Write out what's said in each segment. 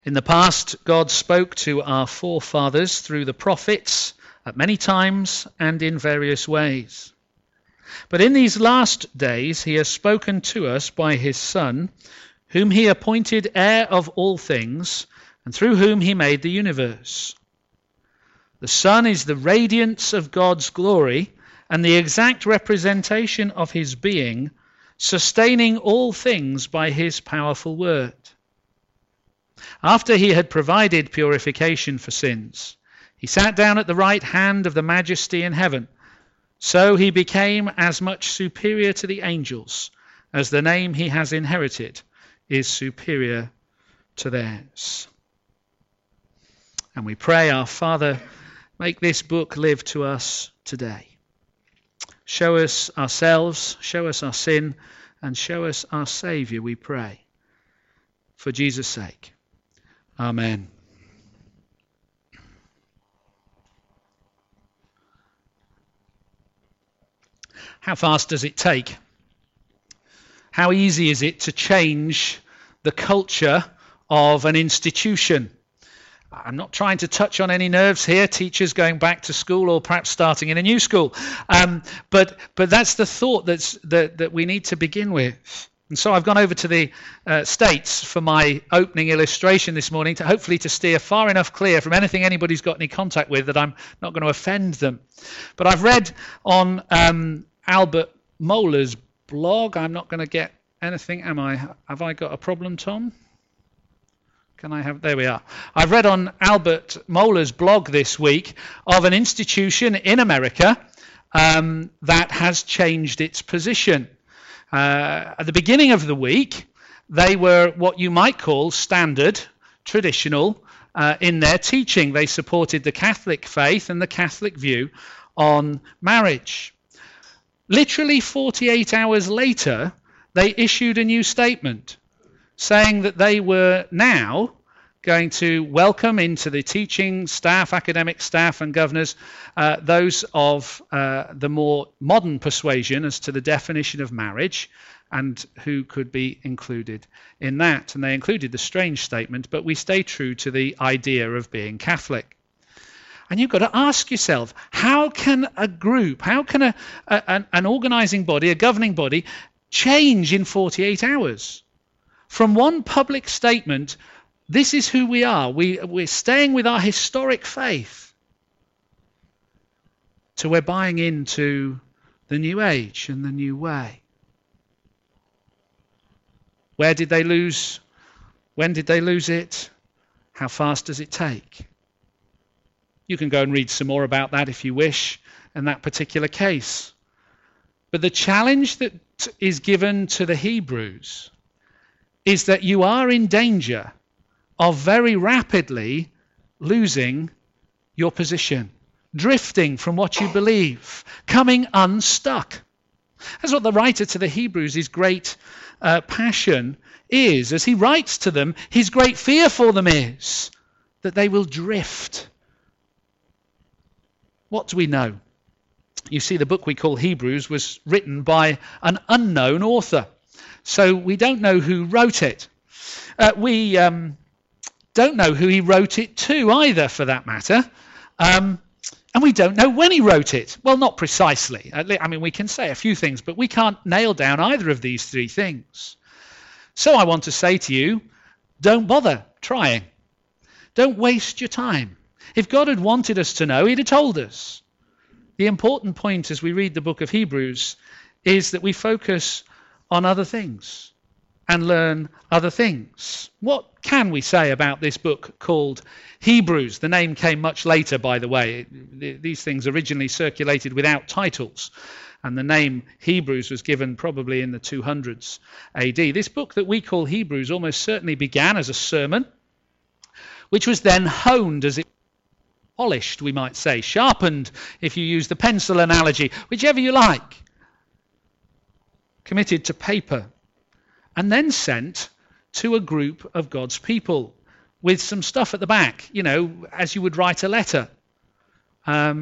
In the past, God spoke to our forefathers through the prophets at many times and in various ways. But in these last days he has spoken to us by his Son, whom he appointed heir of all things, and through whom he made the universe. The Son is the radiance of God's glory and the exact representation of his being, sustaining all things by his powerful word. After he had provided purification for sins, he sat down at the right hand of the Majesty in heaven. So he became as much superior to the angels as the name he has inherited is superior to theirs. And we pray, our Father, make this book live to us today. Show us ourselves, show us our sin, and show us our Saviour, we pray. For Jesus' sake. Amen. How fast does it take? How easy is it to change the culture of an institution? I'm not trying to touch on any nerves here, teachers going back to school or perhaps starting in a new school. But that's the thought that we need to begin with. And so I've gone over to the States for my opening illustration this morning, to hopefully to steer far enough clear from anything anybody's got any contact with that I'm not going to offend them. But I've read on Albert Mohler's blog. I'm not going to get anything, am I? Have I got a problem, Tom? Can I have? There we are. I've read on Albert Mohler's blog this week of an institution in America that has changed its position. At the beginning of the week, they were what you might call standard, traditional in their teaching. They supported the Catholic faith and the Catholic view on marriage. Literally 48 hours later, they issued a new statement saying that they were now going to welcome into the teaching staff, academic staff and governors, those of the more modern persuasion as to the definition of marriage and who could be included in that. And they included the strange statement, but we stay true to the idea of being Catholic. And you've got to ask yourself, how can a group, how can an organising body, a governing body, change in 48 hours? From one public statement, this is who we are, we're staying with our historic faith, to we're buying into the new age and the new way. Where did they lose? When did they lose it? How fast does it take? You can go and read some more about that if you wish in that particular case. But the challenge that is given to the Hebrews is that you are in danger of very rapidly losing your position, drifting from what you believe, coming unstuck. That's what the writer to the Hebrews, his great passion is. As he writes to them, his great fear for them is that they will drift. What do we know? You see, the book we call Hebrews was written by an unknown author. So we don't know who wrote it. We don't know who he wrote it to either, for that matter. And we don't know when he wrote it. Well, not precisely. I mean, we can say a few things, but we can't nail down either of these three things. So I want to say to you, don't bother trying. Don't waste your time. If God had wanted us to know, he'd have told us. The important point as we read the book of Hebrews is that we focus on other things and learn other things. What can we say about this book called Hebrews? The name came much later, by the way. These things originally circulated without titles, and the name Hebrews was given probably in the 200s AD. This book that we call Hebrews almost certainly began as a sermon, which was then honed as it polished, we might say, sharpened, if you use the pencil analogy, whichever you like, committed to paper, and then sent to a group of God's people with some stuff at the back, you know, as you would write a letter. Hi,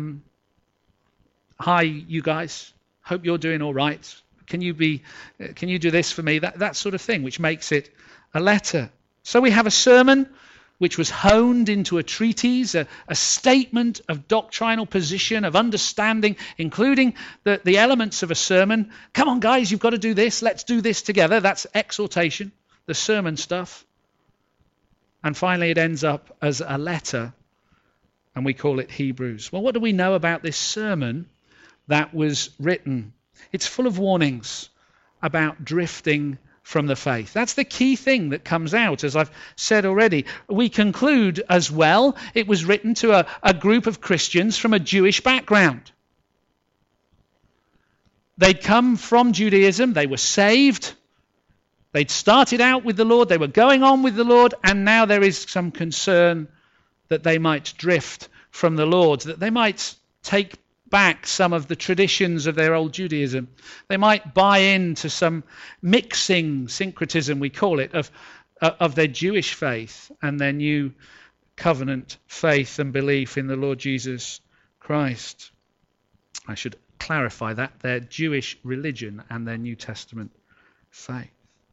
you guys. Hope you're doing all right. Can you do this for me? That sort of thing, which makes it a letter. So we have a sermon, which was honed into a treatise, a statement of doctrinal position, of understanding, including the elements of a sermon. Come on, guys, you've got to do this. Let's do this together. That's exhortation, the sermon stuff. And finally, it ends up as a letter, and we call it Hebrews. Well, what do we know about this sermon that was written? It's full of warnings about drifting from the faith. That's the key thing that comes out, as I've said already. We conclude as well, it was written to a group of Christians from a Jewish background. They'd come from Judaism, they were saved, they'd started out with the Lord, they were going on with the Lord, and now there is some concern that they might drift from the Lord, that they might take back some of the traditions of their old Judaism. They might buy into some mixing, syncretism we call it, of their Jewish faith and their new covenant faith and belief in the Lord Jesus Christ. I should clarify that, their Jewish religion and their New Testament faith.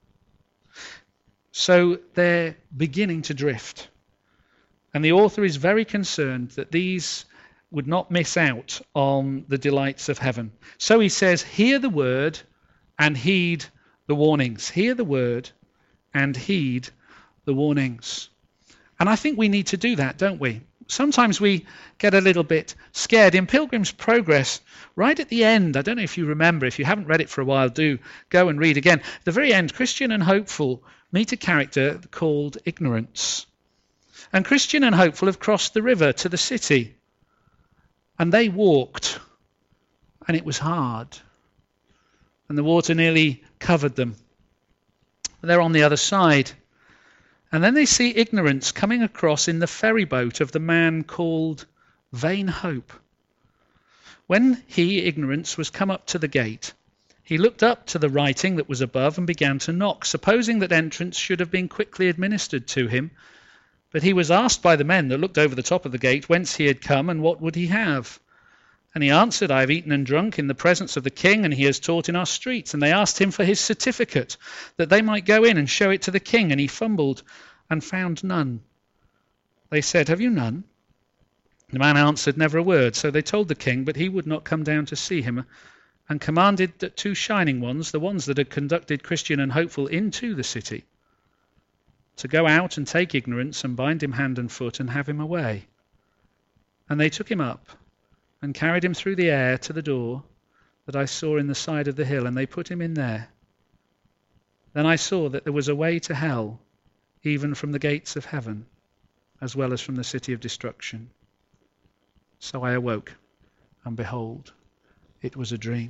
So they're beginning to drift. And the author is very concerned that these would not miss out on the delights of heaven. So he says, hear the word and heed the warnings. Hear the word and heed the warnings. And I think we need to do that, don't we? Sometimes we get a little bit scared. In Pilgrim's Progress, right at the end, I don't know if you remember, if you haven't read it for a while, do go and read again. At the very end, Christian and Hopeful meet a character called Ignorance. And Christian and Hopeful have crossed the river to the city. And they walked, and it was hard. And the water nearly covered them. They're on the other side. And then they see Ignorance coming across in the ferry boat of the man called Vain Hope. When he, Ignorance, was come up to the gate, he looked up to the writing that was above and began to knock, supposing that entrance should have been quickly administered to him. But he was asked by the men that looked over the top of the gate whence he had come and what would he have. And he answered, I have eaten and drunk in the presence of the king, and he has taught in our streets. And they asked him for his certificate, that they might go in and show it to the king. And he fumbled and found none. They said, have you none? The man answered never a word. So they told the king, but he would not come down to see him, and commanded that 2 shining ones, the ones that had conducted Christian and Hopeful into the city, to go out and take Ignorance and bind him hand and foot and have him away. And they took him up and carried him through the air to the door that I saw in the side of the hill, and they put him in there. Then I saw that there was a way to hell, even from the gates of heaven, as well as from the city of destruction. So I awoke, and behold, it was a dream.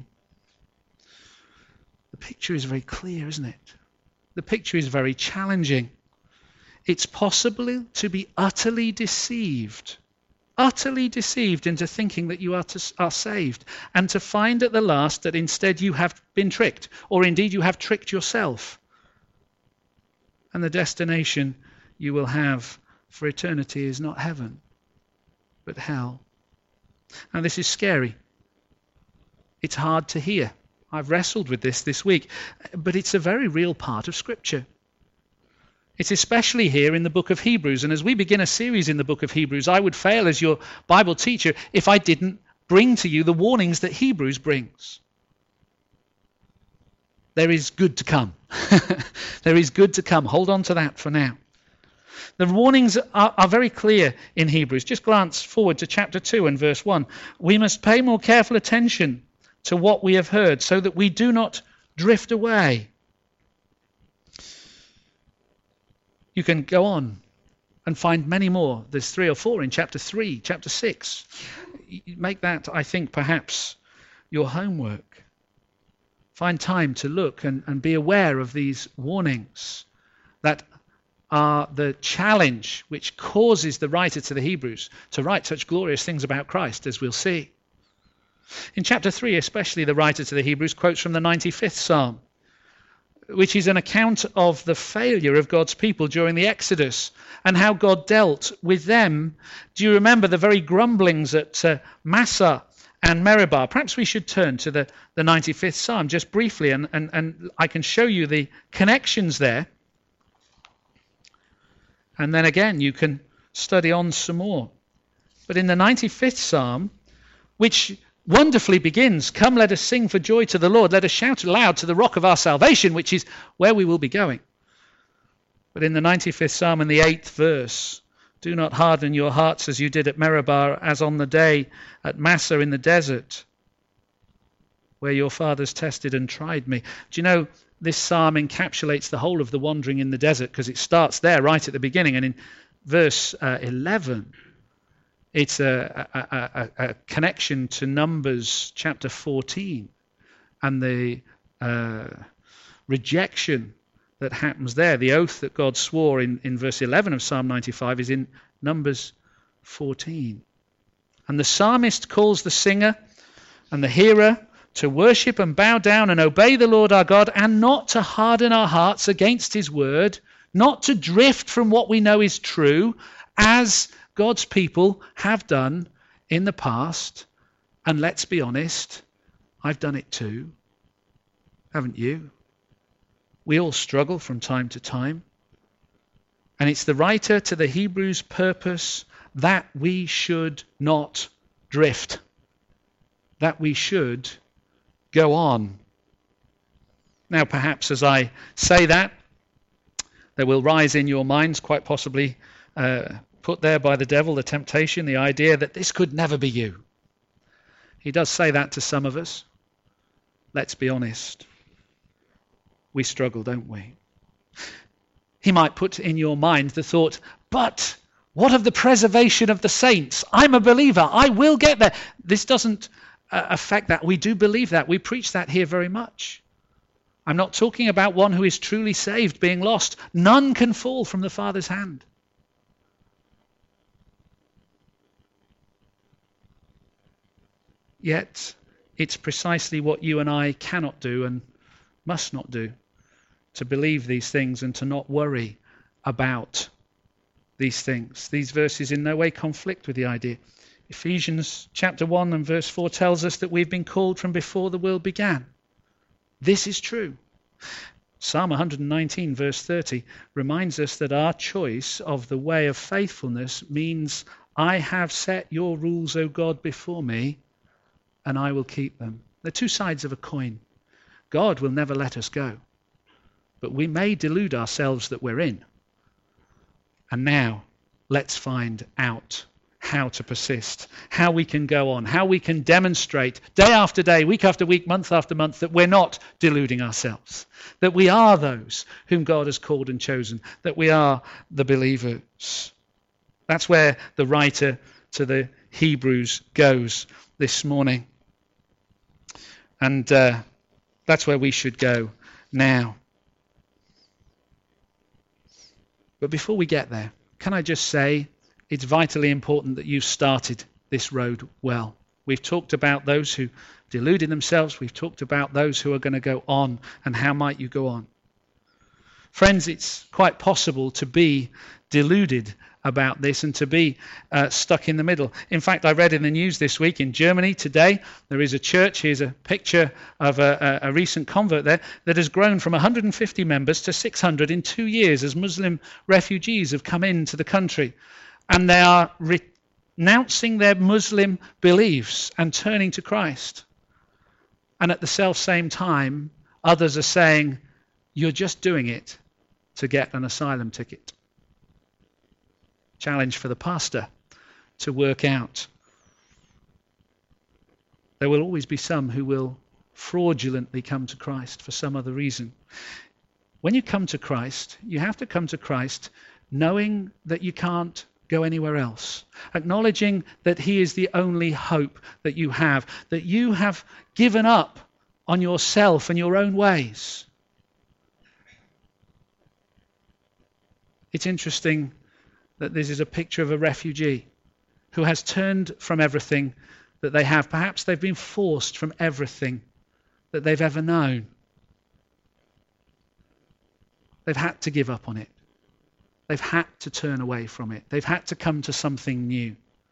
The picture is very clear, isn't it? The picture is very challenging. It's possible to be utterly deceived into thinking that you are saved, and to find at the last that instead you have been tricked, or indeed you have tricked yourself. And the destination you will have for eternity is not heaven, but hell. And this is scary. It's hard to hear. I've wrestled with this week, but it's a very real part of Scripture. It's especially here in the book of Hebrews. And as we begin a series in the book of Hebrews, I would fail as your Bible teacher if I didn't bring to you the warnings that Hebrews brings. There is good to come. There is good to come. Hold on to that for now. The warnings are very clear in Hebrews. Just glance forward to chapter 2 and verse 1. We must pay more careful attention to what we have heard so that we do not drift away. You can go on and find many more. There's 3 or 4 in chapter 3, chapter 6. Make that, I think, perhaps your homework. Find time to look and be aware of these warnings that are the challenge which causes the writer to the Hebrews to write such glorious things about Christ, as we'll see. In chapter 3 especially, the writer to the Hebrews quotes from the 95th Psalm, which is an account of the failure of God's people during the Exodus and how God dealt with them. Do you remember the very grumblings at Massah and Meribah? Perhaps we should turn to the 95th Psalm just briefly, and I can show you the connections there. And then again, you can study on some more. But in the 95th Psalm, which wonderfully begins, "Come, let us sing for joy to the Lord. Let us shout aloud to the rock of our salvation," which is where we will be going. But in the 95th Psalm and the 8th verse, "Do not harden your hearts as you did at Meribah, as on the day at Massah in the desert, where your fathers tested and tried me." Do you know, this psalm encapsulates the whole of the wandering in the desert, because it starts there right at the beginning. And in verse 11, it's a connection to Numbers chapter 14 and the rejection that happens there. The oath that God swore in verse 11 of Psalm 95 is in Numbers 14. And the psalmist calls the singer and the hearer to worship and bow down and obey the Lord our God, and not to harden our hearts against his word, not to drift from what we know is true, as God's people have done in the past. And let's be honest, I've done it too. Haven't you? We all struggle from time to time. And it's the writer to the Hebrews' purpose that we should not drift, that we should go on. Now, perhaps as I say that, there will rise in your minds, quite possibly put there by the devil, the temptation, the idea that this could never be you. He does say that to some of us. Let's be honest. We struggle, don't we? He might put in your mind the thought, but what of the preservation of the saints? I'm a believer. I will get there. This doesn't affect that. We do believe that. We preach that here very much. I'm not talking about one who is truly saved being lost. None can fall from the Father's hand. Yet, it's precisely what you and I cannot do and must not do, to believe these things and to not worry about these things. These verses in no way conflict with the idea. Ephesians chapter 1 and verse 4 tells us that we've been called from before the world began. This is true. Psalm 119 verse 30 reminds us that our choice of the way of faithfulness means, "I have set your rules, O God, before me, and I will keep them." They're two sides of a coin. God will never let us go, but we may delude ourselves that we're in. And now, let's find out how to persist, how we can go on, how we can demonstrate day after day, week after week, month after month, that we're not deluding ourselves, that we are those whom God has called and chosen, that we are the believers. That's where the writer to the Hebrews goes this morning. And that's where we should go now. But before we get there, can I just say, it's vitally important that you've started this road well. We've talked about those who deluded themselves. We've talked about those who are going to go on, and how might you go on. Friends, it's quite possible to be deluded about this and to be stuck in the middle. In fact, I read in the news this week in Germany today, there is a church, here's a picture of a recent convert there, that has grown from 150 members to 600 in 2 years as Muslim refugees have come into the country. And they are renouncing their Muslim beliefs and turning to Christ. And at the self-same time, others are saying, "You're just doing it to get an asylum ticket." Challenge for the pastor to work out. There will always be some who will fraudulently come to Christ for some other reason. When you come to Christ, you have to come to Christ knowing that you can't go anywhere else, acknowledging that he is the only hope that you have given up on yourself and your own ways. It's interesting that this is a picture of a refugee who has turned from everything that they have. Perhaps they've been forced from everything that they've ever known. They've had to give up on it. They've had to turn away from it. They've had to come to something new.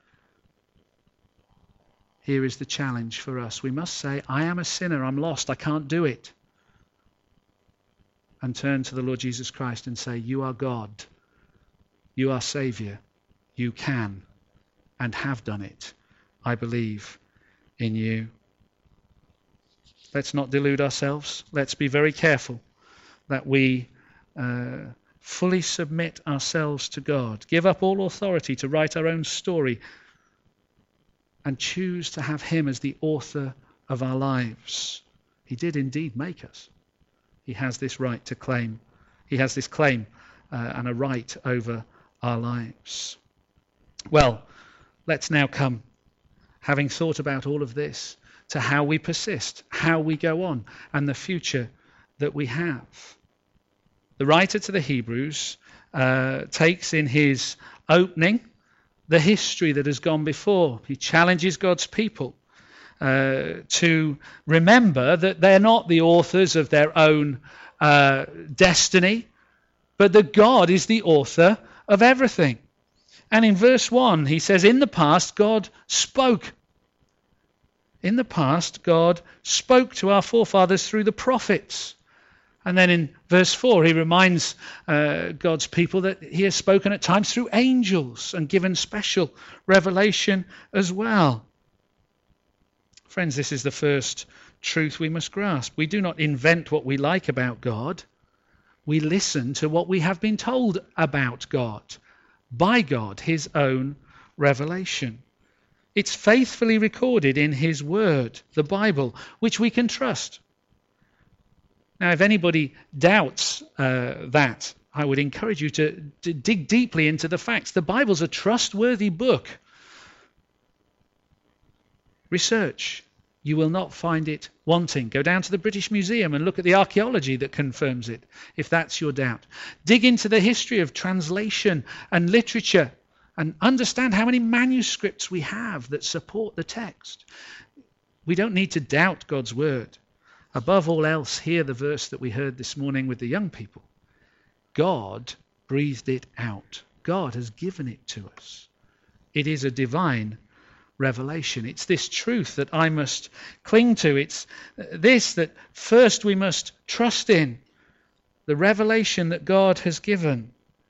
Here is the challenge for us. We must say, "I am a sinner. I'm lost. I can't do it." And turn to the Lord Jesus Christ and say, "You are God. You are Saviour. You can and have done it. I believe in you. Let's not delude ourselves. Let's be very careful that we fully submit ourselves to God, give up all authority to write our own story, and choose to have him as the author of our lives. He did indeed make us. He has this right to claim. He has this claim and a right over our lives. Well, let's now come, having thought about all of this, to how we persist, how we go on, and the future that we have. The writer to the Hebrews takes in his opening the history that has gone before. He challenges God's people to remember that they're not the authors of their own destiny, but that God is the author of everything. And in verse 1, he says, in the past, God spoke. In the past, God spoke to our forefathers through the prophets. And then in verse 4, he reminds God's people that he has spoken at times through angels and given special revelation as well. Friends, this is the first truth we must grasp. We do not invent what we like about God. We listen to what we have been told about God, by God, his own revelation. It's faithfully recorded in his word, the Bible, which we can trust. Now, if anybody doubts that, I would encourage you to dig deeply into the facts. The Bible's a trustworthy book. Research. You will not find it wanting. Go down to the British Museum and look at the archaeology that confirms it, if that's your doubt. Dig into the history of translation and literature and understand how many manuscripts we have that support the text. We don't need to doubt God's word. Above all else, hear the verse that we heard this morning with the young people. God breathed it out. God has given it to us. It is a divine revelation. It's this truth that I must cling to. It's this that first we must trust in, the revelation that God has given.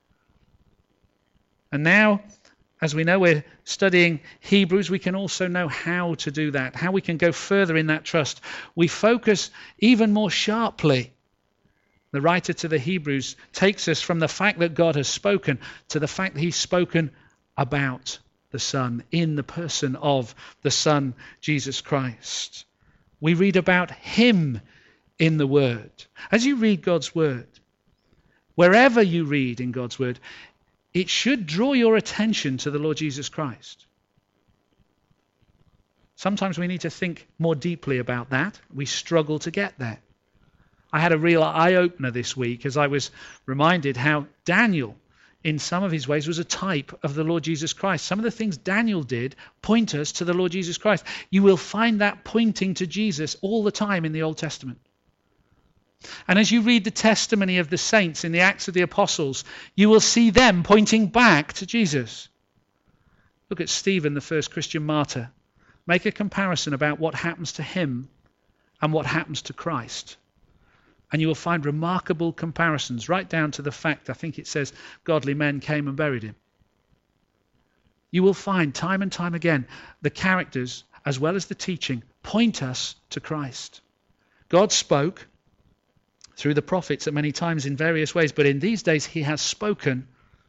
And now, as we know we're studying Hebrews, we can also know how to do that, how we can go further in that trust. We focus even more sharply. The writer to the Hebrews takes us from the fact that God has spoken to the fact that he's spoken about the Son, in the person of the Son, Jesus Christ. We read about him in the Word. As you read God's Word, wherever you read in God's Word, it should draw your attention to the Lord Jesus Christ. Sometimes we need to think more deeply about that. We struggle to get there. I had a real eye-opener this week as I was reminded how Daniel, in some of his ways, was a type of the Lord Jesus Christ. Some of the things Daniel did point us to the Lord Jesus Christ. You will find that pointing to Jesus all the time in the Old Testament. And as you read the testimony of the saints in the Acts of the Apostles, you will see them pointing back to Jesus. Look at Stephen, the first Christian martyr. Make a comparison about what happens to him and what happens to Christ. And you will find remarkable comparisons, right down to the fact, I think it says, godly men came and buried him. You will find time and time again the characters, as well as the teaching, point us to Christ. God spoke through the prophets at many times in various ways, but in these days he has spoken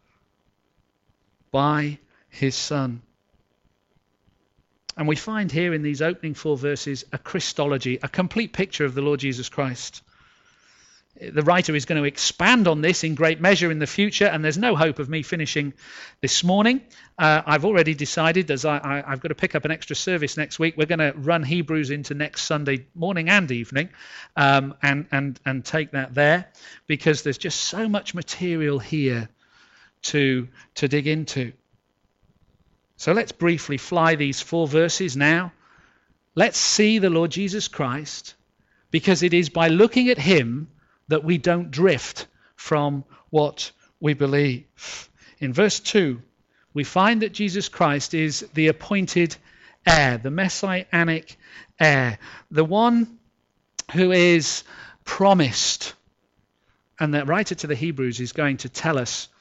by his Son. And we find here in these opening 4 verses a Christology, a complete picture of the Lord Jesus Christ. The writer is going to expand on this in great measure in the future, and there's no hope of me finishing this morning. I've already decided, as I've got to pick up an extra service next week, we're going to run Hebrews into next Sunday morning and evening, and take that there, because there's just so much material here to dig into. So let's briefly fly these 4 verses now. Let's see the Lord Jesus Christ, because it is by looking at him that we don't drift from what we believe. In verse 2, we find that Jesus Christ is the appointed heir, the messianic heir, the one who is promised. And the writer to the Hebrews is going to tell us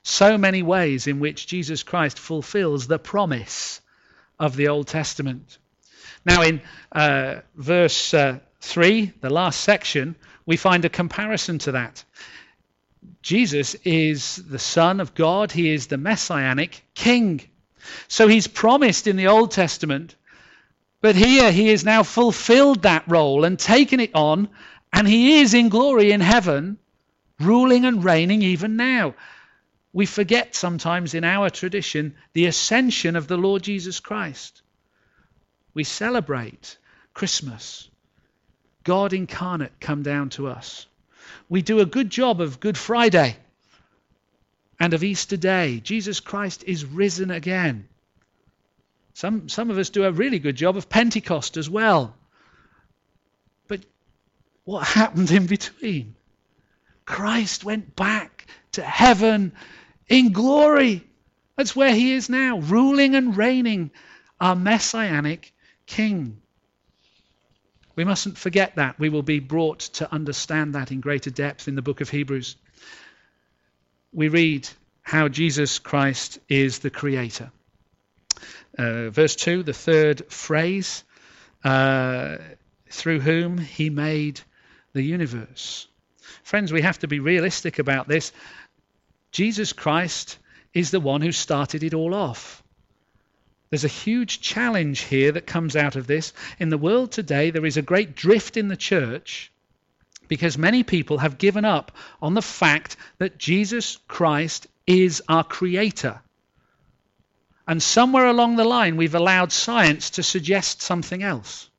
so many ways in which Jesus Christ fulfills the promise of the Old Testament. Now in verse 3, the last section, we find a comparison to that. Jesus is the Son of God. He is the Messianic King. So he's promised in the Old Testament, but here he has now fulfilled that role and taken it on, and he is in glory in heaven, ruling and reigning even now. We forget sometimes in our tradition the ascension of the Lord Jesus Christ. We celebrate Christmas, God incarnate come down to us. We do a good job of Good Friday and of Easter Day. Jesus Christ is risen again. Some of us do a really good job of Pentecost as well. But what happened in between? Christ went back to heaven in glory. That's where he is now, ruling and reigning, our Messianic King. We mustn't forget that. We will be brought to understand that in greater depth in the book of Hebrews. We read how Jesus Christ is the creator. Verse 2, the third phrase, through whom he made the universe. Friends, we have to be realistic about this. Jesus Christ is the one who started it all off. There's a huge challenge here that comes out of this. In the world today, there is a great drift in the church because many people have given up on the fact that Jesus Christ is our creator. And somewhere along the line, we've allowed science to suggest something else.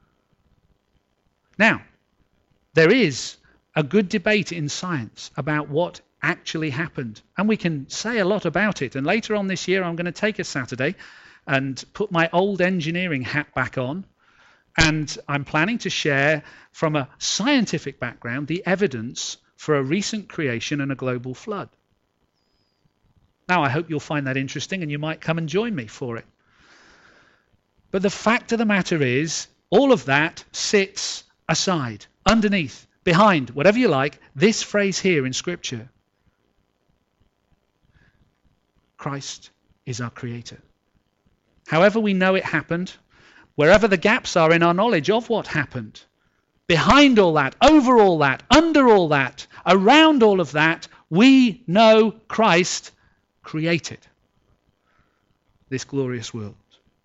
Now, there is a good debate in science about what actually happened. And we can say a lot about it. And later on this year, I'm going to take a Saturday and put my old engineering hat back on. And I'm planning to share from a scientific background the evidence for a recent creation and a global flood. Now, I hope you'll find that interesting and you might come and join me for it. But the fact of the matter is, all of that sits aside, underneath, behind, whatever you like, this phrase here in Scripture. Christ is our creator. However we know it happened, wherever the gaps are in our knowledge of what happened, behind all that, over all that, under all that, around all of that, we know Christ created this glorious world.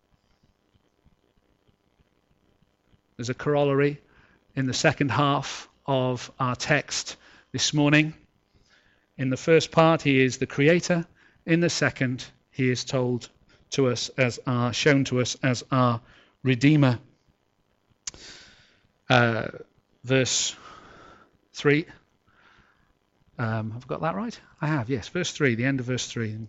There's a corollary in the second half of our text this morning. In the first part, he is the creator. In the second, he is told to us as our, shown to us as our Redeemer. Verse 3. Have I got that right? I have, yes. Verse 3, the end of verse 3.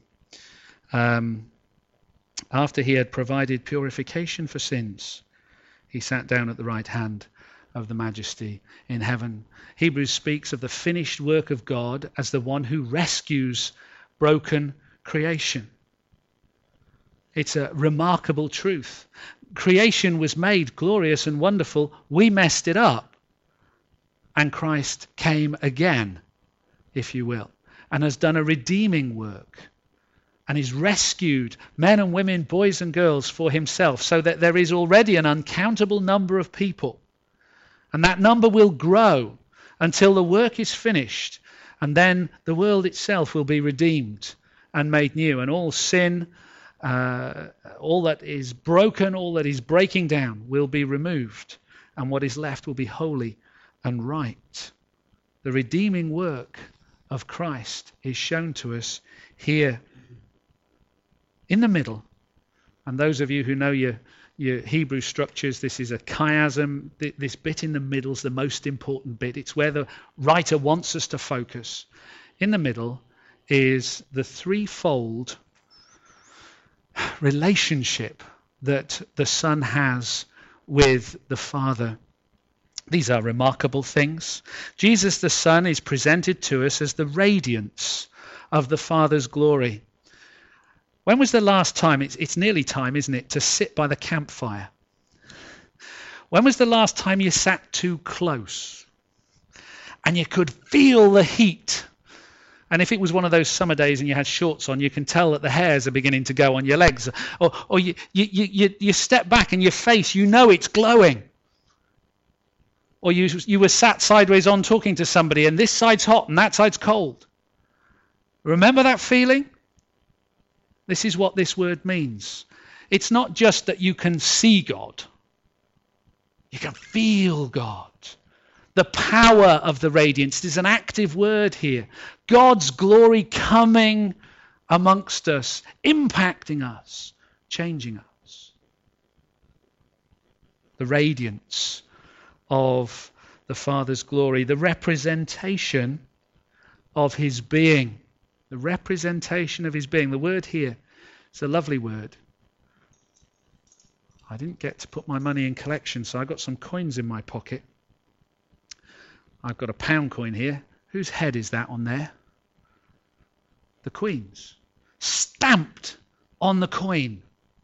After he had provided purification for sins, he sat down at the right hand of the Majesty in heaven. Hebrews speaks of the finished work of God as the one who rescues broken creation. It's a remarkable truth. Creation was made glorious and wonderful. We messed it up. And Christ came again, if you will, and has done a redeeming work. And he's rescued men and women, boys and girls for himself, so that there is already an uncountable number of people. And that number will grow until the work is finished. And then the world itself will be redeemed and made new. And all sin, all that is broken, all that is breaking down will be removed. And what is left will be holy and right. The redeeming work of Christ is shown to us here in the middle. And those of you who know your Hebrew structures, this is a chiasm. This bit in the middle is the most important bit. It's where the writer wants us to focus. In the middle is the threefold relationship that the Son has with the Father. These are remarkable things. Jesus the Son is presented to us as the radiance of the Father's glory. When was the last time, it's nearly time, isn't it, to sit by the campfire? When was the last time you sat too close and you could feel the heat And if it was one of those summer days and you had shorts on, you can tell that the hairs are beginning to go on your legs. Or you step back and your face, you know it's glowing. Or you were sat sideways on talking to somebody and this side's hot and that side's cold. Remember that feeling? This is what this word means. It's not just that you can see God. You can feel God. The power of the radiance is an active word here. God's glory coming amongst us, impacting us, changing us. The radiance of the Father's glory, the representation of his being. The representation of his being. The word here, it's a lovely word. I didn't get to put my money in collection, so I got some coins in my pocket. I've got a £1 coin here. Whose head is that on there? The Queen's. Stamped on the coin.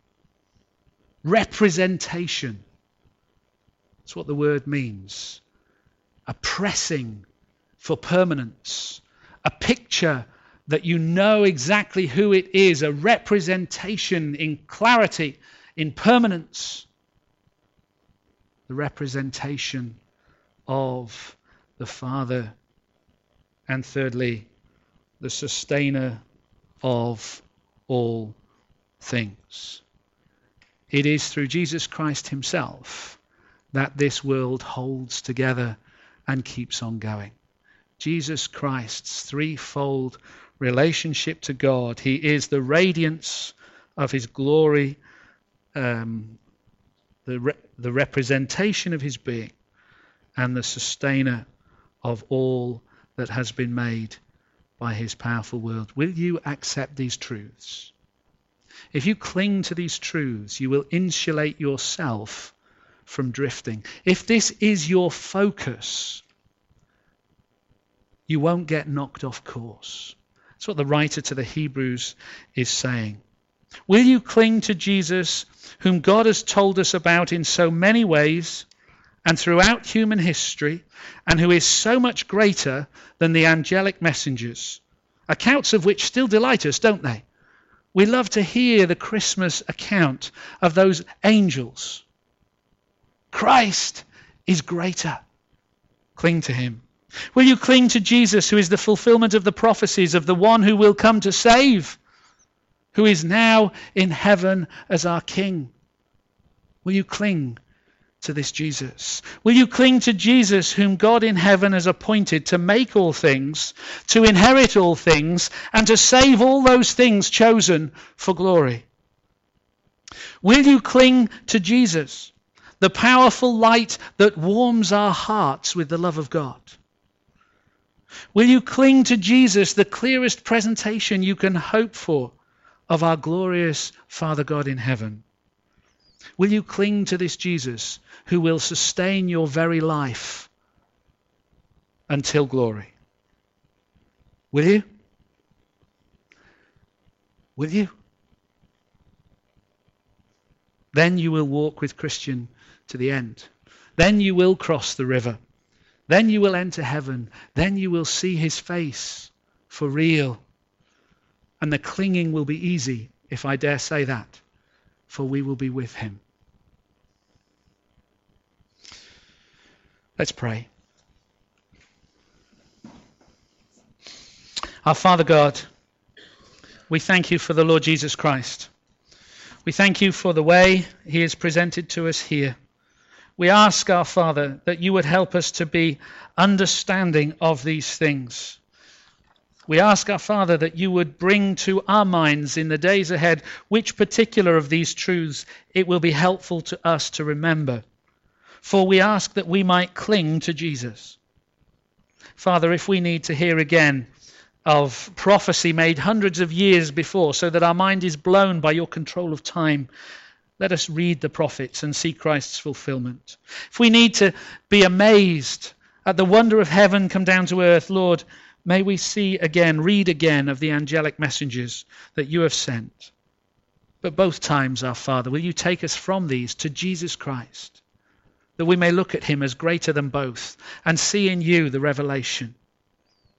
Representation. That's what the word means. A pressing for permanence. A picture that you know exactly who it is. A representation in clarity, in permanence. The representation of the Father. And thirdly, the sustainer of all things. It is through Jesus Christ himself that this world holds together and keeps on going. Jesus Christ's threefold relationship to God. He is the radiance of his glory, the representation of his being, and the sustainer of all that has been made by his powerful word. Will you accept these truths? If you cling to these truths, you will insulate yourself from drifting. If this is your focus, you won't get knocked off course. That's what the writer to the Hebrews is saying. Will you cling to Jesus, whom God has told us about in so many ways and throughout human history, and who is so much greater than the angelic messengers, accounts of which still delight us, don't they? We love to hear the Christmas account of those angels. Christ is greater. Cling to him. Will you cling to Jesus, who is the fulfillment of the prophecies of the one who will come to save, who is now in heaven as our King? Will you cling to this Jesus? Will you cling to Jesus, whom God in heaven has appointed to make all things, to inherit all things, and to save all those things chosen for glory? Will you cling to Jesus, the powerful light that warms our hearts with the love of God? Will you cling to Jesus, the clearest presentation you can hope for of our glorious Father God in heaven? Will you cling to this Jesus who will sustain your very life until glory? Will you? Will you? Then you will walk with Christian to the end. Then you will cross the river. Then you will enter heaven. Then you will see his face for real. And the clinging will be easy, if I dare say that, for we will be with him. Let's pray. Our Father God, we thank you for the Lord Jesus Christ. We thank you for the way he is presented to us here. We ask, our Father, that you would help us to be understanding of these things. We ask, our Father, that you would bring to our minds in the days ahead which particular of these truths it will be helpful to us to remember. For we ask that we might cling to Jesus. Father, if we need to hear again of prophecy made hundreds of years before so that our mind is blown by your control of time, let us read the prophets and see Christ's fulfillment. If we need to be amazed at the wonder of heaven come down to earth, Lord, may we see again, read again of the angelic messengers that you have sent. But both times, our Father, will you take us from these to Jesus Christ, that we may look at him as greater than both and see in you the revelation.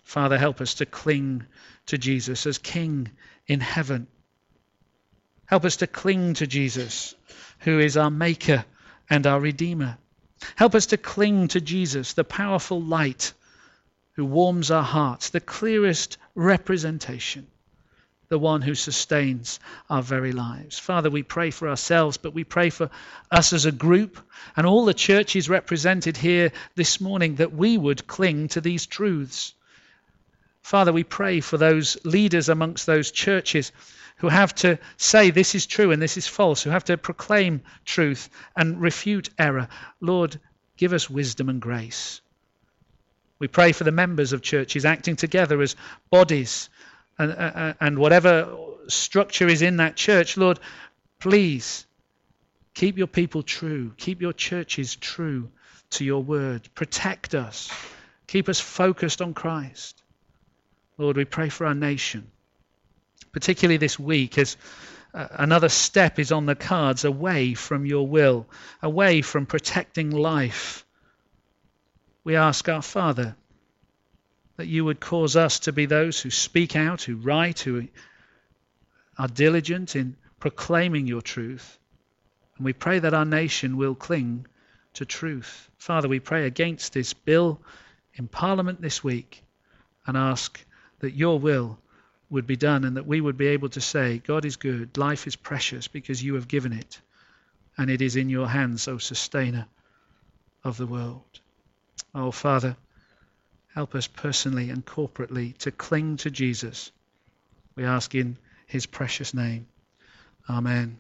Father, help us to cling to Jesus as King in heaven. Help us to cling to Jesus, who is our Maker and our Redeemer. Help us to cling to Jesus, the powerful light who warms our hearts, the clearest representation, the one who sustains our very lives. Father, we pray for ourselves, but we pray for us as a group and all the churches represented here this morning, that we would cling to these truths. Father, we pray for those leaders amongst those churches who have to say this is true and this is false, who have to proclaim truth and refute error. Lord, give us wisdom and grace. We pray for the members of churches acting together as bodies and whatever structure is in that church. Lord, please keep your people true. Keep your churches true to your word. Protect us. Keep us focused on Christ. Lord, we pray for our nation, particularly this week as another step is on the cards away from your will, away from protecting life. We ask our Father that you would cause us to be those who speak out, who write, who are diligent in proclaiming your truth. And we pray that our nation will cling to truth. Father, we pray against this bill in Parliament this week and ask that your will would be done and that we would be able to say, God is good, life is precious because you have given it, and it is in your hands, O sustainer of the world. Oh, Father, help us personally and corporately to cling to Jesus. We ask in his precious name. Amen.